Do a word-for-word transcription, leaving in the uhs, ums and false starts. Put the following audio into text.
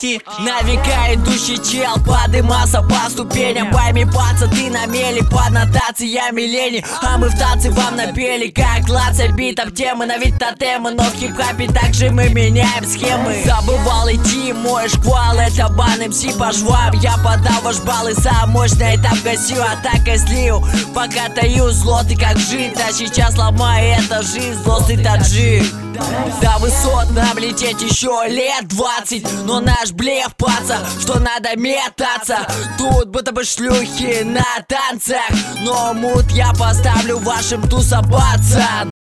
Ти на века идущий чел, подымался по ступеням. Пойми, паца, ты на мели под нотациями лени. А мы в танце вам напели, как клаца битом темы. На вид тотемы, но в хип-хапе также мы меняем схемы. Забывал идти, мой шквал, это бан МС по швам. Я подал ваш балл и сам мощный этап гасил, атакой слил. Пока таю зло, ты как жить, а сейчас ломай это жизнь, злостный таджик. До высот нам лететь еще лет двадцать, но наш блеф, паца, что надо метаться. Тут будто бы шлюхи на танцах, но мут я поставлю вашим туса, пацан.